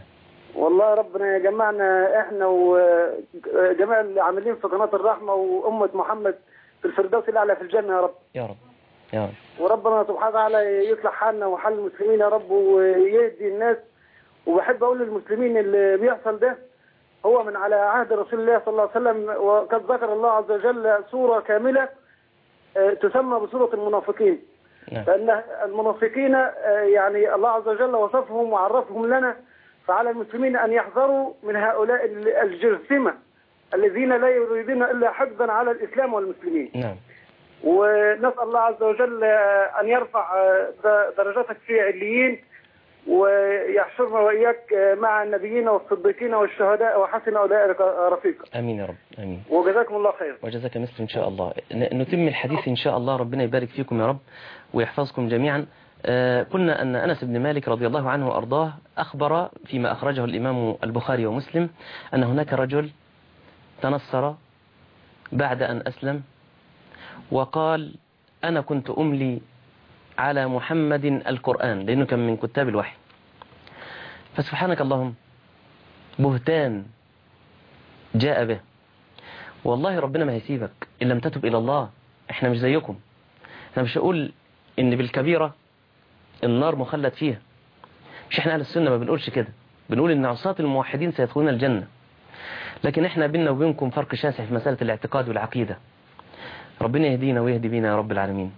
والله ربنا يجمعنا احنا وجميع العاملين في قناة الرحمة وأمة محمد في الفردوس الأعلى في الجنة يا رب. يا رب يا رب. وربنا سبحانه وتعالى يصلح حالنا وحال المسلمين يا رب ويهدي الناس. وبحب أقول للمسلمين اللي بيحصل ده هو من على عهد رسول الله صلى الله عليه وسلم، وقد ذكر الله عز وجل سورة كاملة تسمى بسورة المنافقين. فإن المنافقين يعني الله عز وجل وصفهم وعرفهم لنا، فعلى المسلمين أن يحذروا من هؤلاء الجرثمة الذين لا يريدون إلا حقدا على الإسلام والمسلمين. نعم. ونسأل الله عز وجل أن يرفع درجاتك في عليين ويحشرنا وإياك مع النبيين والصديقين والشهداء وحسن أولئك رفيقا. آمين يا رب. آمين. وجزاكم الله خير. وجزاك مثل إن شاء الله. نتم الحديث إن شاء الله. ربنا يبارك فيكم يا رب ويحفظكم جميعا. قلنا أن أنس بن مالك رضي الله عنه وأرضاه أخبر فيما أخرجه الإمام البخاري ومسلم أن هناك رجل تنصر بعد أن أسلم وقال أنا كنت أملي على محمد القرآن، لأنه كان من كتاب الوحي. فسبحانك اللهم بهتان جاء به. والله ربنا ما هيسيبك إن لم تتب إلى الله. احنا مش زيكم. احنا مش هقول إن بالكبيرة النار مخلد فيها. مش احنا أهل السنة ما بنقولش كده، بنقول إن عصاة الموحدين سيدخلون الجنة. لكن احنا بيننا وبينكم فرق شاسع في مسألة الاعتقاد والعقيدة. ربنا يهدينا ويهدي بينا يا رب العالمين.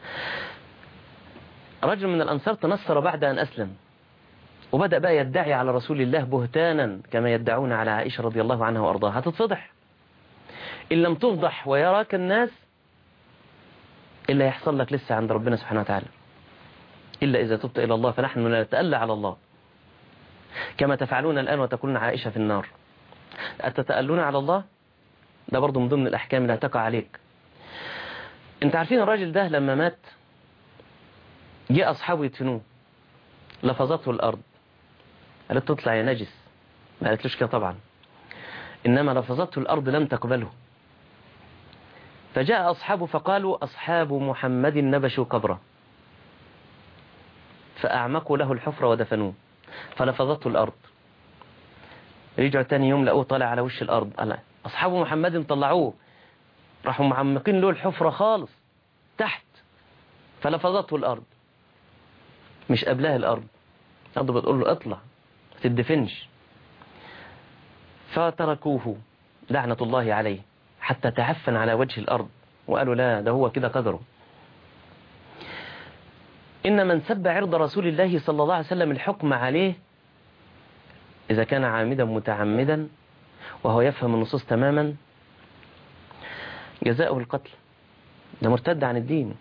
رجل من الأنصار تنصر بعد أن أسلم وبدأ بقى يدعي على رسول الله بهتانا كما يدعون على عائشة رضي الله عنها وأرضاها. هتتفضح إن لم تفضح ويراك الناس إلا يحصل لك لسه عند ربنا سبحانه وتعالى، إلا إذا تبت إلى الله فنحن لا نتألى على الله كما تفعلون الآن وتقولون عائشة في النار. أتتألون على الله؟ ده برضو من ضمن الأحكام اللي هتقع عليك. انت عارفين الراجل ده لما مات جاء أصحابه يدفنوه، لفظته الأرض، قالت تطلع يا نجس، ما قالتلوش كده طبعا، إنما لفظته الأرض لم تقبله. فجاء أصحابه فقالوا أصحاب محمد نبشوا قبره فأعمقوا له الحفرة ودفنوه فلفظته الأرض. رجعوا تاني يوم لقوه طالع على وش الأرض. أصحاب محمد طلعوه راحوا معمقين له الحفرة خالص تحت فلفظته الأرض، مش قبلها الأرض. الأرض بتقول له اطلع ما تدفنش. فتركوه لعنة الله عليه حتى تعفن على وجه الأرض وقالوا لا ده هو كده قدره. إن من سب عرض رسول الله صلى الله عليه وسلم الحكم عليه إذا كان عامدا متعمدا وهو يفهم النصوص تماما جزاؤه القتل. ده مرتد عن الدين.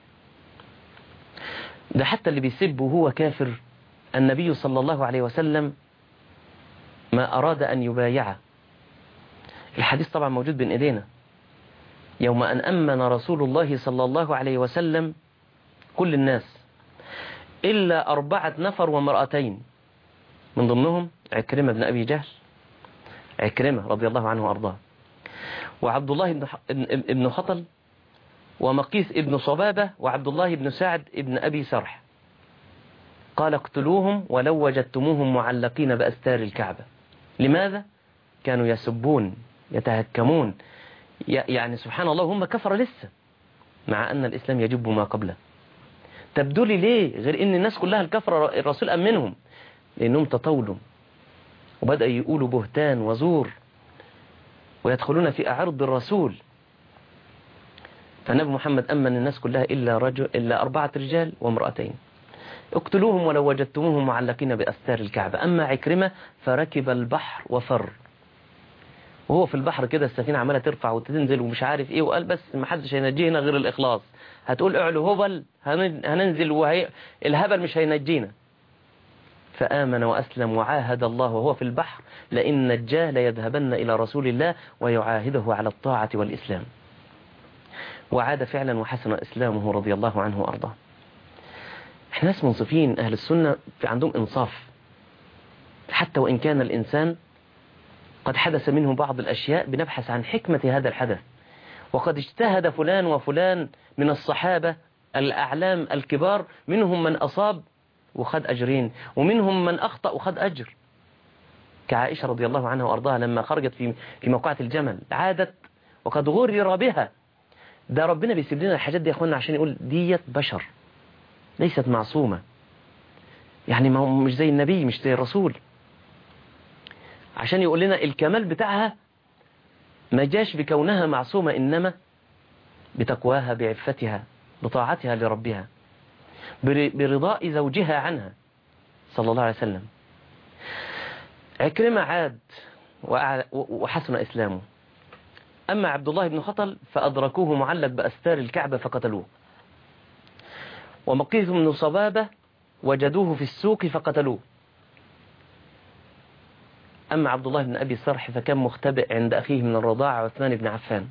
ده حتى اللي بيسب وهو كافر النبي صلى الله عليه وسلم ما أراد أن يبايعه. الحديث طبعا موجود بين إيدينا. يوم أن أمن رسول الله صلى الله عليه وسلم كل الناس إلا 4 نفر وامرأتين، من ضمنهم عكرمة بن أبي جهل، عكرمة رضي الله عنه وأرضاه، وعبد الله بن خطل، ومقيس ابن صبابة، وعبد الله بن سعد ابن أبي سرح. قال اقتلوهم ولو وجدتموهم معلقين بأستار الكعبة. لماذا؟ كانوا يسبون يتهكمون، يعني سبحان الله هم كفر لسه مع أن الإسلام يجب ما قبله. تبدو لي ليه غير إن الناس كلها الكفر الرسول أمنهم؟ لأنهم تطاولوا وبدأ يقولوا بهتان وزور ويدخلون في أعرض الرسول. فالنبي محمد أمن الناس كلها إلا 4 رجال وامرأتين. اقتلوهم ولو وجدتموهم معلقين بأستار الكعبة. أما عكرمة فركب البحر وفر، وهو في البحر كده السفينة عمالة ترفع وتنزل ومش عارف ايه، وقال بس ما حدش هينجينا غير الإخلاص. هتقول اعلوا هبل هننزل الهبل مش هينجينا. فآمن وأسلم وعاهد الله وهو في البحر لئن نجاه ليذهبن إلى رسول الله ويعاهده على الطاعة والإسلام. وعاد فعلا وحسن إسلامه رضي الله عنه وأرضاه. احنا ناس منصفين أهل السنة عندهم إنصاف، حتى وإن كان الإنسان قد حدث منه بعض الأشياء بنبحث عن حكمة هذا الحدث. وقد اجتهد فلان وفلان من الصحابة الأعلام الكبار، منهم من أصاب وخد أجرين ومنهم من أخطأ وخد أجر. كعائشة رضي الله عنها وأرضاها لما خرجت في موقعة الجمل عادت وقد غرر بها. ده ربنا بيسيب لنا الحاجات دي يا أخوانا عشان يقول ديت بشر ليست معصومة، يعني ما هو مش زي النبي مش زي الرسول، عشان يقول لنا الكمال بتاعها ما جاش بكونها معصومة، إنما بتقواها بعفتها بطاعتها لربها برضاء زوجها عنها صلى الله عليه وسلم. عكرمة عاد وحسن إسلامه. أما عبد الله بن خطل فأدركوه معلق بأستار الكعبة فقتلوه. ومقيث بن صبابة وجدوه في السوق فقتلوه. أما عبد الله بن أبي سرح فكان مختبئ عند أخيه من الرضاعة عثمان بن عفان،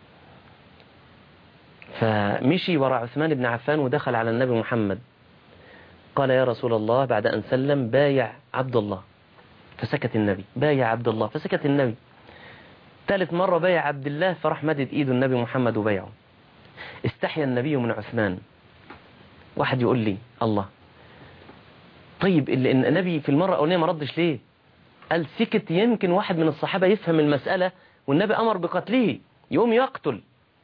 فمشي وراء عثمان بن عفان ودخل على النبي محمد قال يا رسول الله بعد أن سلم بايع عبد الله، فسكت النبي. بايع عبد الله فسكت النبي. ثالث مرة بايع عبد الله فراح مدد إيده النبي محمد وبايعه. استحيا النبي من عثمان. واحد يقول لي الله، طيب النبي في المرة الأولانية ما ردش ليه؟ قال سكت يمكن واحد من الصحابة يفهم المسألة والنبي أمر بقتله يقوم يقتل.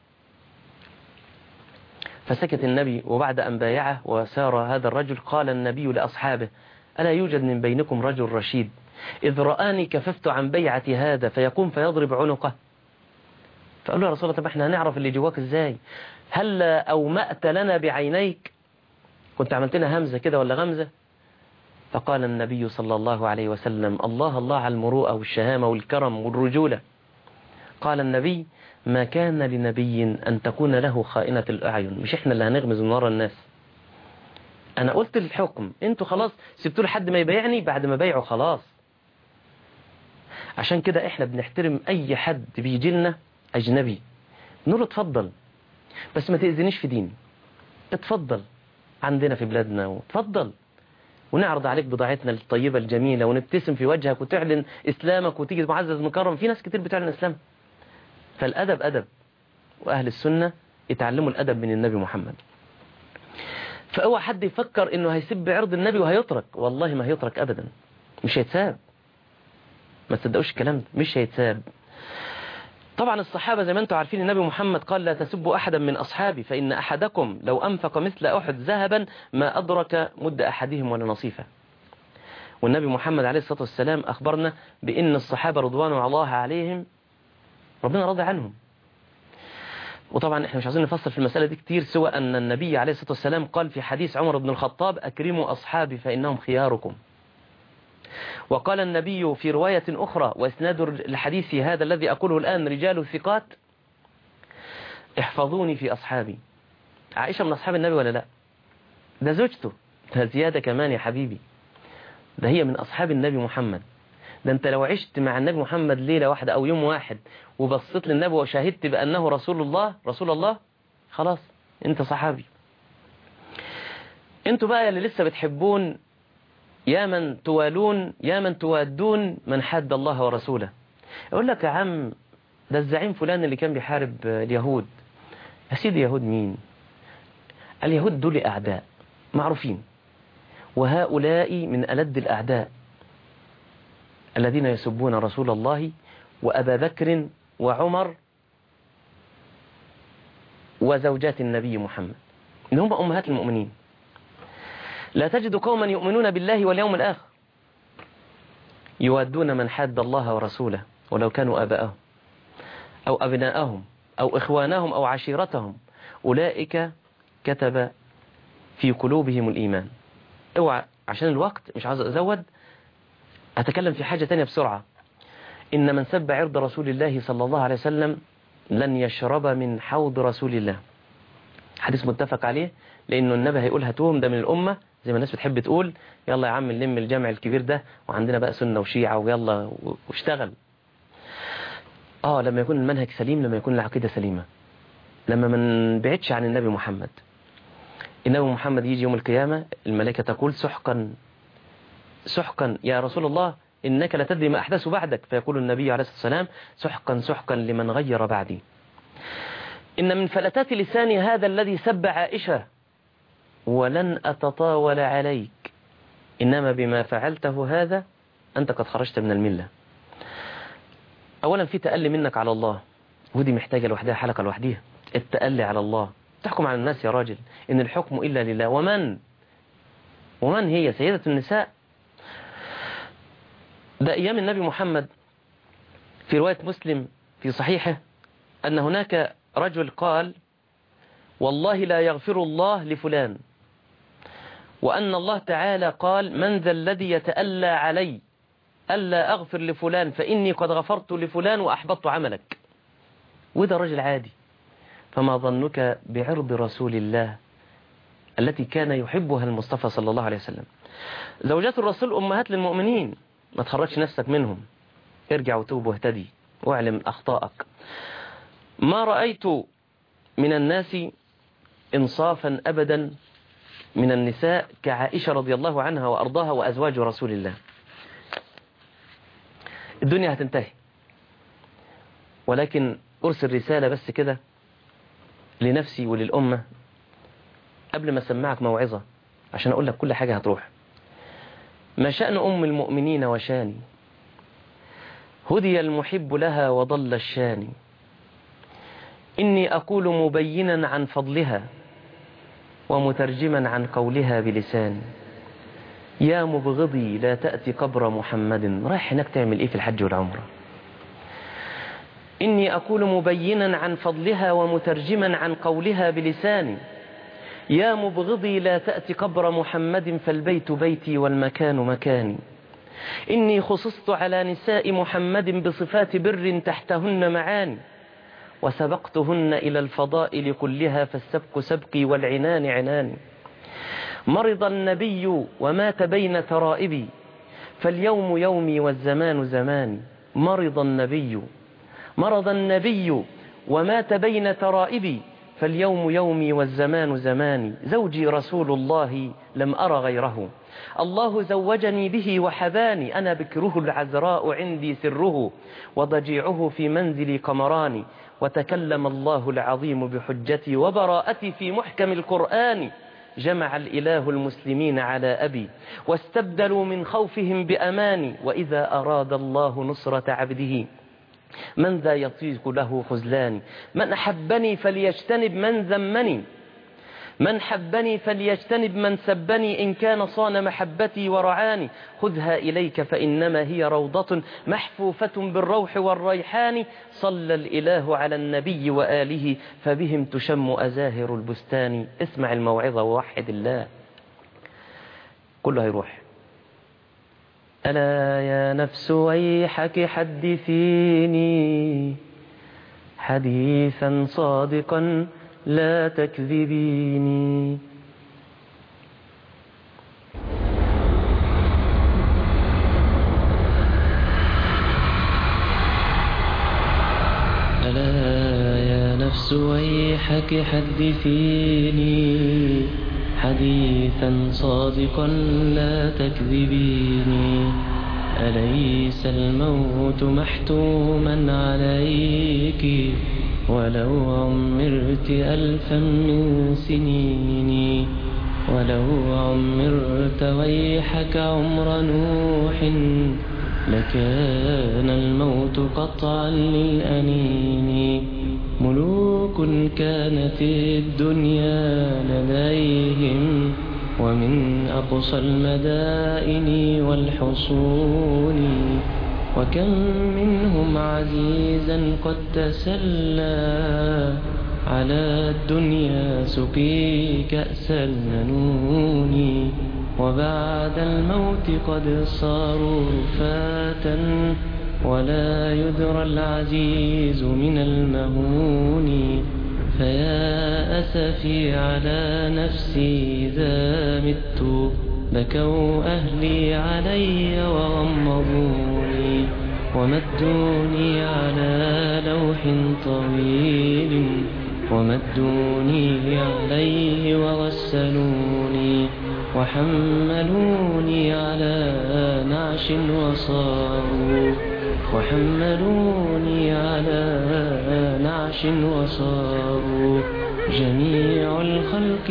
فسكت النبي. وبعد أن بايعه وسار هذا الرجل قال النبي لأصحابه ألا يوجد من بينكم رجل رشيد إذ رآني كففت عن بيعة هذا فيقوم فيضرب عنقه؟ فقالوا يا رسول الله طب احنا هنعرف اللي جواك ازاي؟ هل أومأت لنا بعينيك؟ كنت عملت لنا همزة كده ولا غمزة؟ فقال النبي صلى الله عليه وسلم الله الله على المروءة والشهامة والكرم والرجولة. قال النبي ما كان لنبي أن تكون له خائنة الأعين، مش احنا اللي هنغمز من ورا الناس. أنا قلت الحكم انتوا خلاص سبتوا لحد ما يبايعني، بعد ما بايعوا خلاص. عشان كده احنا بنحترم أي حد بيجي لنا أجنبي نقول له اتفضل بس ما تأذنيش في دين، اتفضل عندنا في بلادنا واتفضل، ونعرض عليك بضاعتنا الطيبة الجميلة ونبتسم في وجهك وتعلن إسلامك وتيجي معزز مكرم. في ناس كتير بتعلن إسلام. فالأدب أدب، وأهل السنة يتعلموا الأدب من النبي محمد. فأوعى حد يفكر إنه هيسب عرض النبي وهيترك، والله ما هيترك أبدا، مش هيتساب. ما تصدقوش الكلام ده، مش هيتساب. طبعا الصحابة زي ما انتم عارفين النبي محمد قال لا تسبوا أحدا من أصحابي فإن أحدكم لو أنفق مثل أحد ذهبا ما أدرك مد أحدهم ولا نصيفه. والنبي محمد عليه الصلاة والسلام أخبرنا بأن الصحابة رضوان الله عليهم ربنا رضي عنهم. وطبعا احنا مش عايزين نفصل في المسألة دي كتير، سوى أن النبي عليه الصلاة والسلام قال في حديث عمر بن الخطاب أكرموا أصحابي فإنهم خياركم. وقال النبي في رواية أخرى وإسناد الحديث هذا الذي أقوله الآن رجال ثقات احفظوني في أصحابي. عائشة من أصحاب النبي ولا لا؟ ده زوجته، ده زيادة كمان يا حبيبي، ده هي من أصحاب النبي محمد. ده أنت لو عشت مع النبي محمد ليلة واحدة أو يوم واحد وبصيت للنبي وشاهدت بأنه رسول الله خلاص أنت صحابي. أنتوا بقى اللي لسه بتحبون يا من توالون يا من توادون من حد الله ورسوله. يقول لك يا عم ده الزعيم فلان اللي كان بيحارب اليهود. يا سيدي يهود مين؟ اليهود دول أعداء معروفين، وهؤلاء من ألد الأعداء الذين يسبون رسول الله وأبا بكر وعمر وزوجات النبي محمد، إن هم أمهات المؤمنين. لا تجد قوما يؤمنون بالله واليوم الآخر يوادون من حاد الله ورسوله ولو كانوا آباءهم أو أبناءهم أو إخوانهم أو عشيرتهم أولئك كتب في قلوبهم الإيمان. اوعى عشان الوقت مش عايز أزود، أتكلم في حاجة تانية بسرعة. إن من سب عرض رسول الله صلى الله عليه وسلم لن يشرب من حوض رسول الله. حديث متفق عليه، لأنه النبي هيقول هاتوهم ده من الأمة زي ما الناس بتحب تقول يلا يا عم نلم الجمع الكبير ده وعندنا بقى سنة وشيعة ويلا واشتغل. لما يكون المنهج سليم، لما يكون العقيدة سليمة، لما من بعدش عن النبي محمد. النبي محمد يجي يوم القيامة الملائكة تقول سحقا سحقا يا رسول الله إنك لا تدري ما أحدث بعدك، فيقول النبي عليه الصلاة والسلام سحقا سحقا لمن غير بعدي. إن من فلتات لساني هذا الذي سب عائشة ولن أتطاول عليك، إنما بما فعلته هذا أنت قد خرجت من الملة. أولا في تألي منك على الله، ودي محتاجة لوحدها حلقة لوحديها. التألي على الله، تحكم على الناس يا راجل إن الحكم إلا لله. ومن هي سيدة النساء؟ ده أيام النبي محمد في رواية مسلم في صحيحه أن هناك رجل قال والله لا يغفر الله لفلان، وأن الله تعالى قال من ذا الذي يتألى علي ألا أغفر لفلان فإني قد غفرت لفلان وأحبطت عملك. وده رجل عادي، فما ظنك بعرض رسول الله التي كان يحبها المصطفى صلى الله عليه وسلم. زوجات الرسول أمهات للمؤمنين، ما تخرجش نفسك منهم، ارجع وتوب واهتدي واعلم أخطائك. ما رأيت من الناس إنصافا أبدا من النساء كعائشة رضي الله عنها وأرضاها وأزواج رسول الله. الدنيا هتنتهي، ولكن أرسل رسالة بس كده لنفسي وللأمة قبل ما أسمعك موعظة عشان أقول لك كل حاجة هتروح. ما شأن أم المؤمنين وشاني، هدي المحب لها وضل الشاني. إني أقول مبينا عن فضلها ومترجما عن قولها بلساني. يا مبغضي لا تأتي قبر محمد. رايح هناك تعمل إيه في الحج والعمرة؟ إني أقول مبينا عن فضلها ومترجما عن قولها بلساني. يا مبغضي لا تأتي قبر محمد فالبيت بيتي والمكان مكاني. إني خصصت على نساء محمد بصفات بر تحتهن معاني، وسبقتهن إلى الفضائل كلها فالسبق سبقي والعنان عناني. مرض النبي ومات بين ترائبي فاليوم يومي والزمان زماني. مرض النبي ومات بين ترائبي فاليوم يومي والزمان زماني. زوجي رسول الله لم أر غيره، الله زوجني به وحباني. أنا بكره العذراء عندي سره، وضجيعه في منزلي قمراني. وتكلم الله العظيم بحجتي وبراءتي في محكم القرآن. جمع الإله المسلمين على أبي واستبدلوا من خوفهم بأماني. وإذا أراد الله نصرة عبده من ذا يطيق له خذلان. من أحبني فليجتنب من ذمني، من حبني فليجتنب من سبني. إن كان صان محبتي ورعاني. خذها إليك فإنما هي روضة محفوفة بالروح والريحان. صلى الإله على النبي وآله فبهم تشم أزاهر البستان. اسمع الموعظة ووحد الله، كله هيروح. ألا يا نفس ويحك حدثيني حديثا صادقا لا تكذبيني. ألا يا نفس ويحك حدثيني حديثا صادقا لا تكذبيني. أليس الموت محتوما عليك ولو عمرت ألفا من سنين. ولو عمرت ويحك عمر نوح لكان الموت قطعا للأنين. ملوك كانت الدنيا لديهم ومن أقصى المدائن والحصون. وكم منهم عزيزا قد تسلى على الدنيا سقي كأس المنون. وبعد الموت قد صاروا رفاتا ولا يدرى العزيز من المهون. فيا أسفي على نفسي إذا مت بكوا أهلي علي وغمضوني. ومدوني على لوح طويل ومدوني عليه وغسلوني. وحملوني على نعش وصاروا جميع الخلق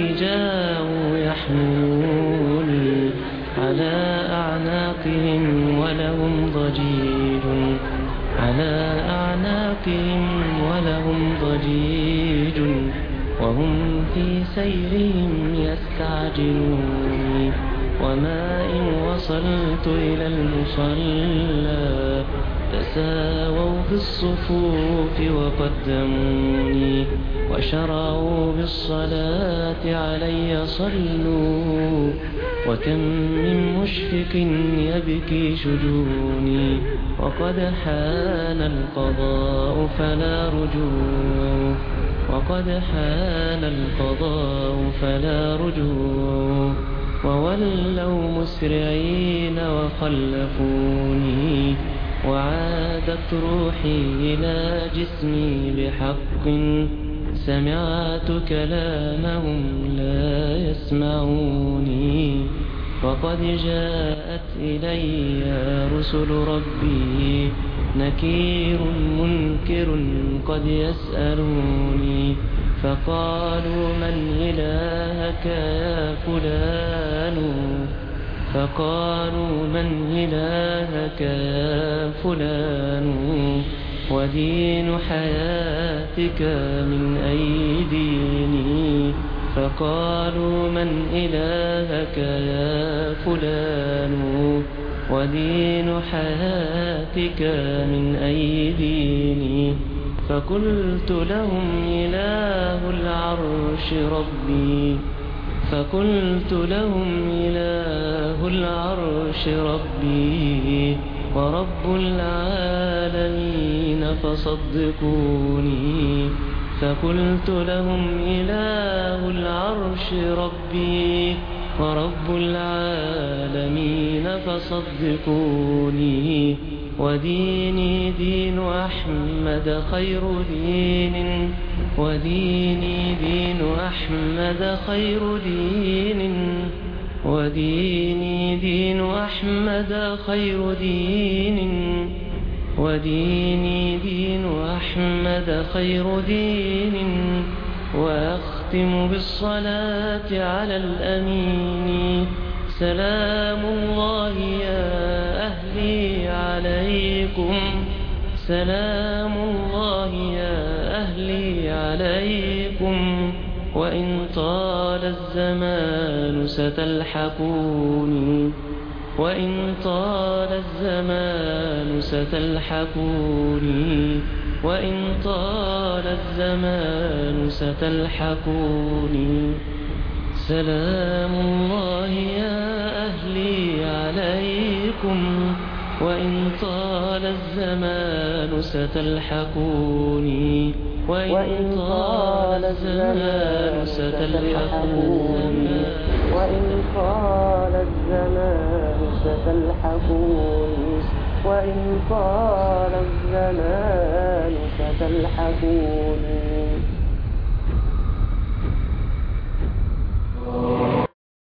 جاءوا يحملوني على أعناقهم ولو ضجيج على أعناقهم ولهم ضجيج وهم في سيرهم يستعجلون وما إن وصلت إلى المصلى تساووا في الصفوف وقدموني وشرعوا بالصلاة علي صلوا وكم من مشفق يبكي شجوني وقد حان القضاء فلا رجوع وقد حان القضاء فلا رجوع وولوا مسرعين وخلفوني وعادت روحي إلى جسمي بحق سمعت كلامهم لا يسمعوني وقد جاءت إلي رسل ربي نكير منكر قد يسألوني فقالوا من إلهك يا فلان فقالوا من إلهك يا فلان ودين حياتك من أي ديني فقالوا من إلهك يا فلان ودين حياتك من أي ديني فقلت لهم إله العرش ربي فقلت لهم إله العرش ربي ورب العالمين فصدقوني فقلت لهم إله العرش ربي ورب العالمين فصدقوني وديني دين أحمد خير دين وديني دين أحمد خير دين وديني دين أحمد خير دين وديني دين أحمد خير دين وأختم بالصلاة على الأمين سلام الله يا أهلي عليكم سلام الله يا أهلي عليكم وإن طال الزمان ستلحقوني وإن طال الزمان ستلحقوني وإن طال الزمان ستلحقوني سلام الله يا أهلي عليكم وإن طال الزمان ستلحقوني وإن طال الزمان ستلحقوني وإن طال الزمان ستلحقوني وإن طال الزمان ستلحقوني